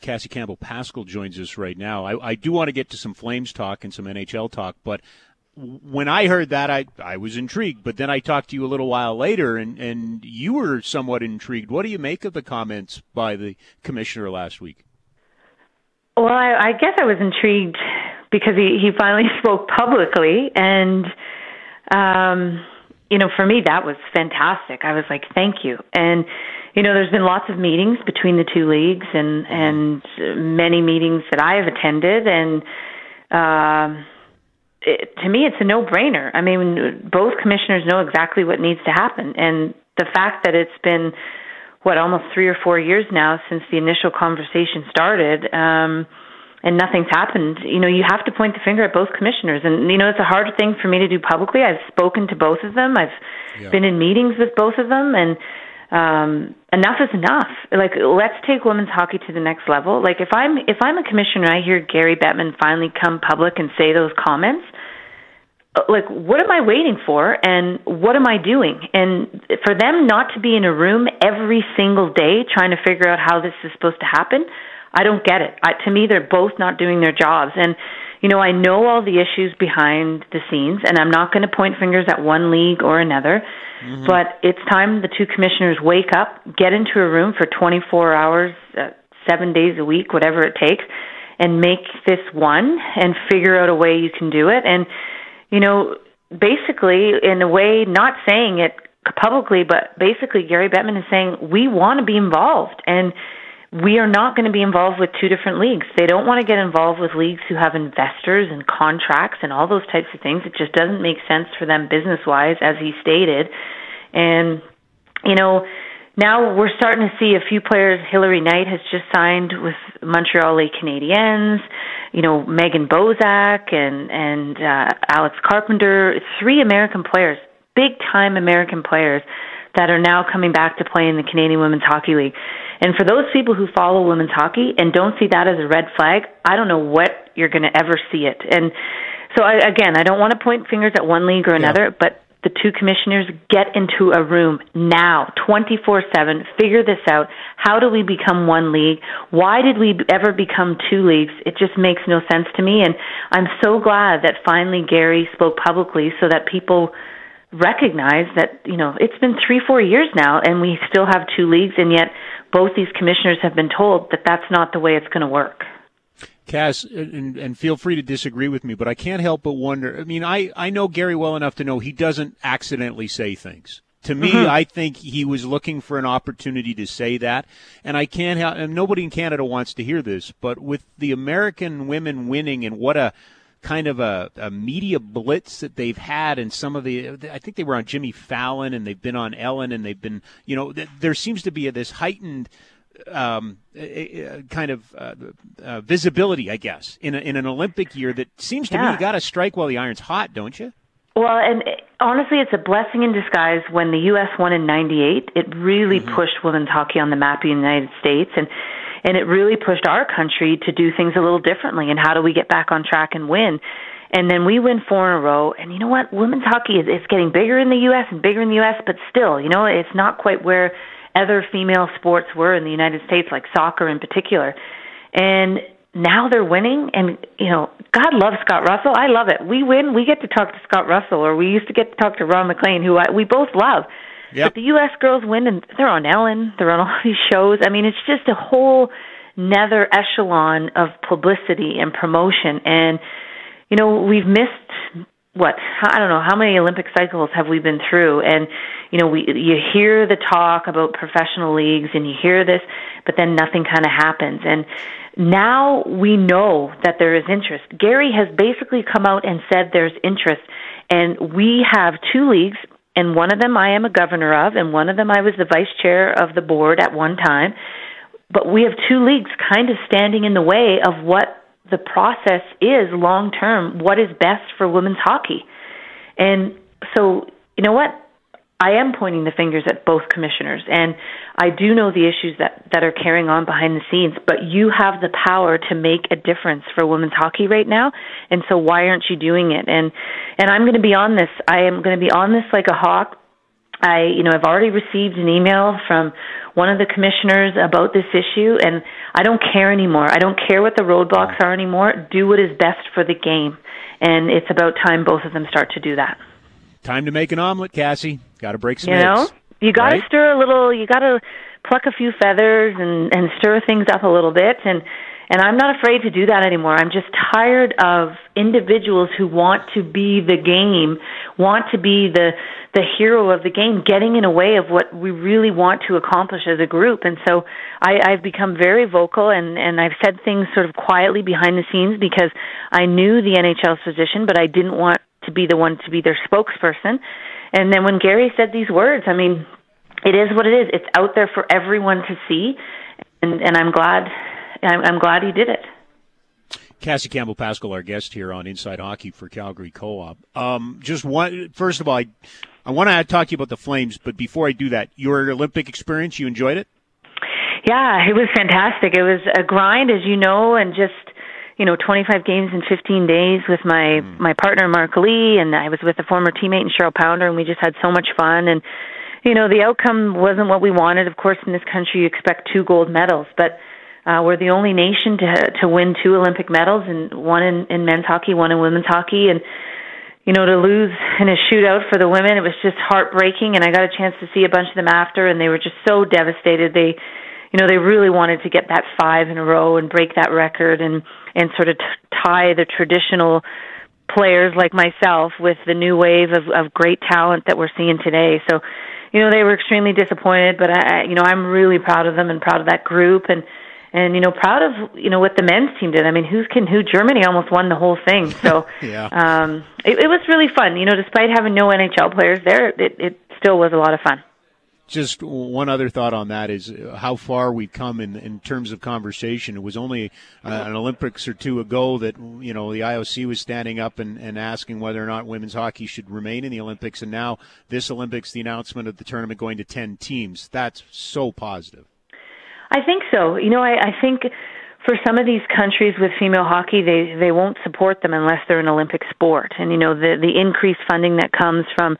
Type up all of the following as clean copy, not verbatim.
Cassie Campbell-Pascal joins us right now. I do want to get to some Flames talk and some NHL talk, but when I heard that, I was intrigued. But then I talked to you a little while later, and you were somewhat intrigued. What do you make of the comments by the commissioner last week? Well, I guess I was intrigued because he finally spoke publicly, and for me that was fantastic. I was like, thank you. And there's been lots of meetings between the two leagues, and many meetings that I have attended, and to me it's a no-brainer. I mean, both commissioners know exactly what needs to happen, and the fact that it's been almost 3 or 4 years now since the initial conversation started, and nothing's happened. You have to point the finger at both commissioners. And, it's a hard thing for me to do publicly. I've spoken to both of them. I've been in meetings with both of them. And enough is enough. Like, let's take women's hockey to the next level. Like, if I'm a commissioner and I hear Gary Bettman finally come public and say those comments, like, what am I waiting for, and what am I doing? And for them not to be in a room every single day trying to figure out how this is supposed to happen, I don't get it. To me, they're both not doing their jobs. And, I know all the issues behind the scenes, and I'm not going to point fingers at one league or another, but it's time the two commissioners wake up, get into a room for 24 hours, 7 days a week, whatever it takes, and make this one and figure out a way you can do it. And, basically, in a way, not saying it publicly, but basically Gary Bettman is saying, we want to be involved, and we are not going to be involved with two different leagues. They don't want to get involved with leagues who have investors and contracts and all those types of things. It just doesn't make sense for them business-wise, as he stated. And, now we're starting to see a few players. Hilary Knight has just signed with Montreal Canadiens. Megan Bozak and Alex Carpenter, 3 American players, big-time American players that are now coming back to play in the Canadian Women's Hockey League. And for those people who follow women's hockey and don't see that as a red flag, I don't know what you're going to ever see it. And so, I don't want to point fingers at one league or another, but the two commissioners get into a room now, 24/7, figure this out. How do we become one league? Why did we ever become two leagues? It just makes no sense to me. And I'm so glad that finally Gary spoke publicly so that people recognize that, it's been 3-4 years now and we still have two leagues, and yet both these commissioners have been told that that's not the way it's going to work. Cass, and feel free to disagree with me, but I can't help but wonder. I mean, I know Gary well enough to know he doesn't accidentally say things. To me, I think he was looking for an opportunity to say that, and I can't help, and nobody in Canada wants to hear this, but with the American women winning and what a kind of a media blitz that they've had, and some of I think they were on Jimmy Fallon and they've been on Ellen, and they've been, there seems to be this heightened kind of visibility, I guess, in an Olympic year that seems to me you got to strike while the iron's hot, don't you? Well, and honestly, it's a blessing in disguise. When the U.S. won in '98, it really pushed women's hockey on the map in the United States, and it really pushed our country to do things a little differently. And how do we get back on track and win? And then we win 4 in a row. And you know what? Women's hockey is getting bigger in the U.S. and bigger in the U.S., but still, it's not quite where other female sports were in the United States, like soccer in particular. And now they're winning, and, God loves Scott Russell. I love it. We win, we get to talk to Scott Russell, or we used to get to talk to Ron McLean, who we both love. Yep. But the U.S. girls win, and they're on Ellen, they're on all these shows. I mean, it's just a whole nether echelon of publicity and promotion. And, we've missed, I don't know, how many Olympic cycles have we been through? And, you hear the talk about professional leagues, and you hear this, but then nothing kind of happens. And now we know that there is interest. Gary has basically come out and said there's interest. And we have 2 leagues, and one of them I am a governor of, and one of them I was the vice chair of the board at one time. But we have 2 leagues kind of standing in the way of what the process is long term, what is best for women's hockey. And so, you know what? I am pointing the fingers at both commissioners, and I do know the issues that are carrying on behind the scenes, but you have the power to make a difference for women's hockey right now, and so why aren't you doing it? And I'm going to be on this. I am going to be on this like a hawk. I've already received an email from one of the commissioners about this issue, and I don't care anymore. I don't care what the roadblocks are anymore. Do what is best for the game. And it's about time both of them start to do that. Time to make an omelet, Cassie. Got to break some eggs. You got to stir a little, you got to pluck a few feathers and stir things up a little bit. And I'm not afraid to do that anymore. I'm just tired of individuals who want to be the game, want to be the hero of the game, getting in a way of what we really want to accomplish as a group. And so I've become very vocal, and I've said things sort of quietly behind the scenes because I knew the NHL's position, but I didn't want to be the one to be their spokesperson. And then when Gary said these words, I mean, it is what it is. It's out there for everyone to see, and I'm glad he did it. Cassie Campbell-Pascal, our guest here on Inside Hockey for Calgary Co-op. First of all, I want to talk to you about the Flames, but before I do that, your Olympic experience, you enjoyed it? Yeah, it was fantastic. It was a grind, as you know, and just 25 games in 15 days with my partner, Mark Lee, and I was with a former teammate, Cheryl Pounder, and we just had so much fun. And, the outcome wasn't what we wanted. Of course, in this country, you expect 2 gold medals, but we're the only nation to win 2 Olympic medals, and one in men's hockey, one in women's hockey. And, to lose in a shootout for the women, it was just heartbreaking. And I got a chance to see a bunch of them after, and they were just so devastated. They really wanted to get that 5 in a row and break that record and sort of tie the traditional players like myself with the new wave of great talent that we're seeing today. So, they were extremely disappointed, but I'm really proud of them and proud of that group and proud of, what the men's team did. I mean, who? Germany almost won the whole thing. So, yeah. It was really fun. Despite having no NHL players there, it still was a lot of fun. Just one other thought on that is how far we've come in terms of conversation. It was only an Olympics or 2 ago that, the IOC was standing up and asking whether or not women's hockey should remain in the Olympics. And now this Olympics, the announcement of the tournament going to 10 teams, that's so positive. I think so. I think for some of these countries with female hockey, they won't support them unless they're an Olympic sport. And, the increased funding that comes from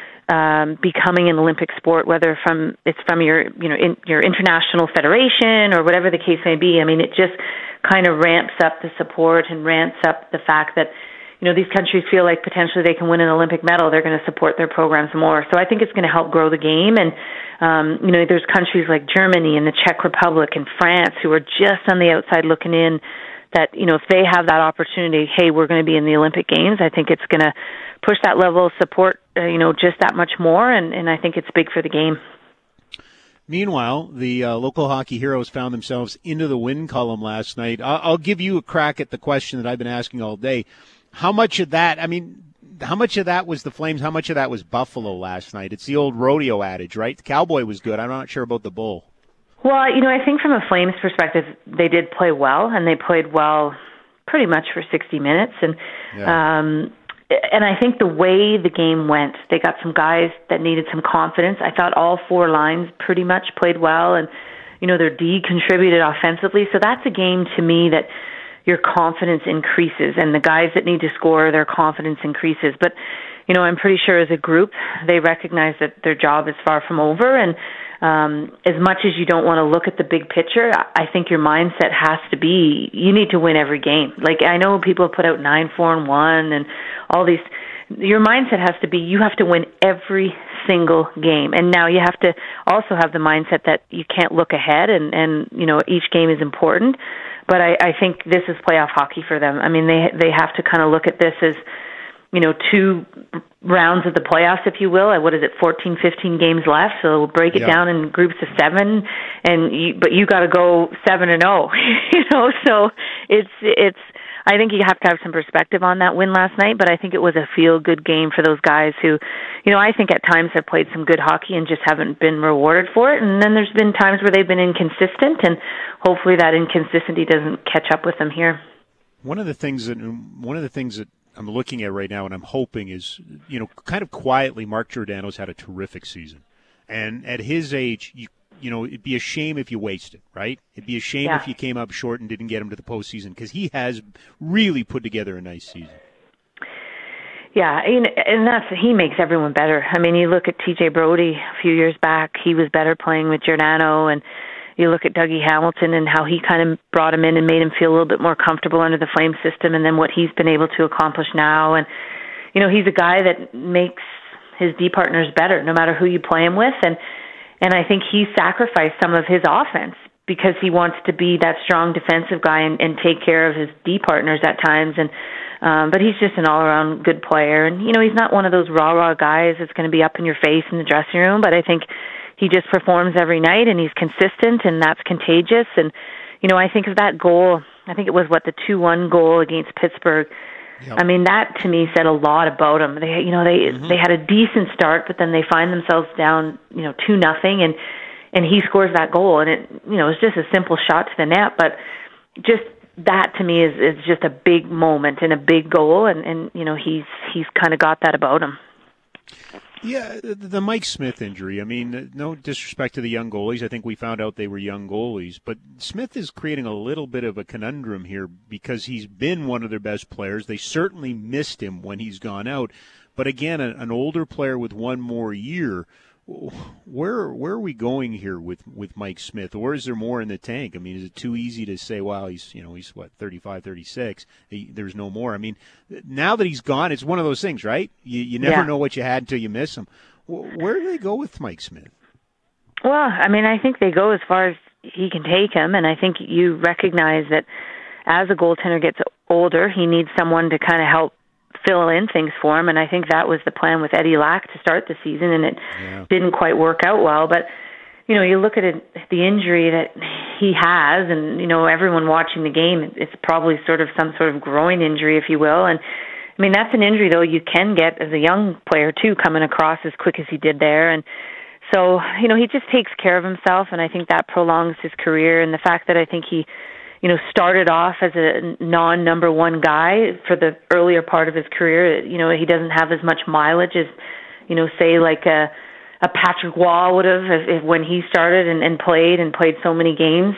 becoming an Olympic sport, whether it's from your international federation or whatever the case may be. I mean, it just kind of ramps up the support and ramps up the fact that, these countries feel like potentially they can win an Olympic medal. They're going to support their programs more. So I think it's going to help grow the game. And, there's countries like Germany and the Czech Republic and France who are just on the outside looking in that, if they have that opportunity, hey, we're going to be in the Olympic Games, I think it's going to push that level of support, just that much more, and I think it's big for the game. Meanwhile, the local hockey heroes found themselves into the win column last night. I'll give you a crack at the question that I've been asking all day. How much of that was the Flames? How much of that was Buffalo last night? It's the old rodeo adage, right? The Cowboy was good. I'm not sure about the Bull. Well, I think from a Flames perspective, they did play well, and they played well pretty much for 60 minutes. And and I think the way the game went, they got some guys that needed some confidence. I thought all 4 lines pretty much played well, and, their D contributed offensively. So that's a game to me that your confidence increases, and the guys that need to score, their confidence increases. But, I'm pretty sure as a group, they recognize that their job is far from over, and as much as you don't want to look at the big picture, I think your mindset has to be, you need to win every game. Like, I know people put out 9-4-1 and all these. Your mindset has to be, you have to win every single game. And now you have to also have the mindset that you can't look ahead and each game is important. But I think this is playoff hockey for them. I mean, they have to kind of look at this as, 2 rounds of the playoffs, if you will. What is it, 14, 15 games left? So we'll break it down in groups of 7, but you got to go 7-0. So it's. I think you have to have some perspective on that win last night, but I think it was a feel-good game for those guys who, I think at times have played some good hockey and just haven't been rewarded for it. And then there's been times where they've been inconsistent, and hopefully that inconsistency doesn't catch up with them here. One of the things that I'm looking at right now and I'm hoping is, kind of quietly, Mark Giordano's had a terrific season. And at his age, it'd be a shame if you waste it, right? It'd be a shame if you came up short and didn't get him to the postseason, because he has really put together a nice season. Yeah, and he makes everyone better. I mean, you look at TJ Brody a few years back; he was better playing with Giordano, and you look at Dougie Hamilton and how he kind of brought him in and made him feel a little bit more comfortable under the Flame system, and then what he's been able to accomplish now. And he's a guy that makes his D partners better, no matter who you play him with. And I think he sacrificed some of his offense because he wants to be that strong defensive guy and take care of his D partners at times. And but he's just an all-around good player. And, he's not one of those rah-rah guys that's going to be up in your face in the dressing room, but I think he just performs every night, and he's consistent, and that's contagious. And, I think of that goal, I think it was, the 2-1 goal against Pittsburgh. Yep. I mean, that to me said a lot about them. They had a decent start, but then they find themselves down, 2-0, and he scores that goal, and it was just a simple shot to the net, but just that to me is just a big moment and a big goal, and he's kind of got that about him. Yeah, the Mike Smith injury, I mean, no disrespect to the young goalies. I think we found out they were young goalies. But Smith is creating a little bit of a conundrum here because he's been one of their best players. They certainly missed him when he's gone out. But again, an older player with one more year, where are we going here with Mike Smith? Or is there more in the tank? I mean, is it too easy to say, wow, he's 35, 36, there's no more? I mean, now that he's gone, it's one of those things, right? You never know what you had until you miss him. Where do they go with Mike Smith? Well, I mean, I think they go as far as he can take him, and I think you recognize that as a goaltender gets older, he needs someone to kind of help fill in things for him, and I think that was the plan with Eddie Lack to start the season, and it didn't quite work out well. But you look at the injury that he has, and everyone watching the game, it's probably some sort of groin injury, if you will. And I mean, that's an injury though you can get as a young player too, coming across as quick as he did there. And so he just takes care of himself, and I think that prolongs his career. And the fact that I think he started off as a non-number one guy for the earlier part of his career. He doesn't have as much mileage as, say like a Patrick Waugh would have if when he started and played so many games.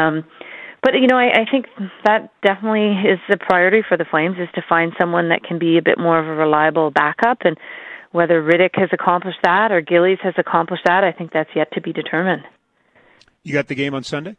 But, I think that definitely is the priority for the Flames, is to find someone that can be a bit more of a reliable backup. And whether Riddick has accomplished that or Gillies has accomplished that, I think that's yet to be determined. You got the game on Sunday?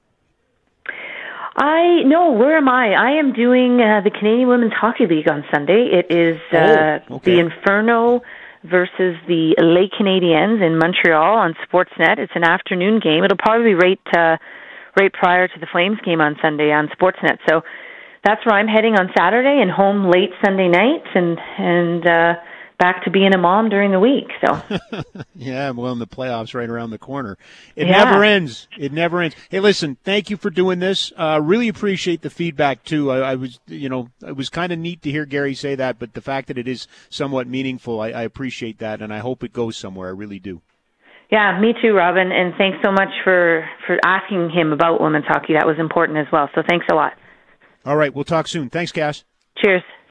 No, where am I? I am doing the Canadian Women's Hockey League on Sunday. It is the Inferno versus the Les Canadiens in Montreal on Sportsnet. It's an afternoon game. It'll probably be right prior to the Flames game on Sunday on Sportsnet. So that's where I'm heading on Saturday and home late Sunday night and back to being a mom during the week. So yeah, well, in the playoffs right around the corner. It never ends. It never ends. Hey, listen, thank you for doing this. Really appreciate the feedback too. I was, it was kind of neat to hear Gary say that, but the fact that it is somewhat meaningful, I appreciate that, and I hope it goes somewhere. I really do. Yeah, me too, Robin, and thanks so much for asking him about women's hockey. That was important as well. So thanks a lot. All right, we'll talk soon. Thanks, Cass. Cheers.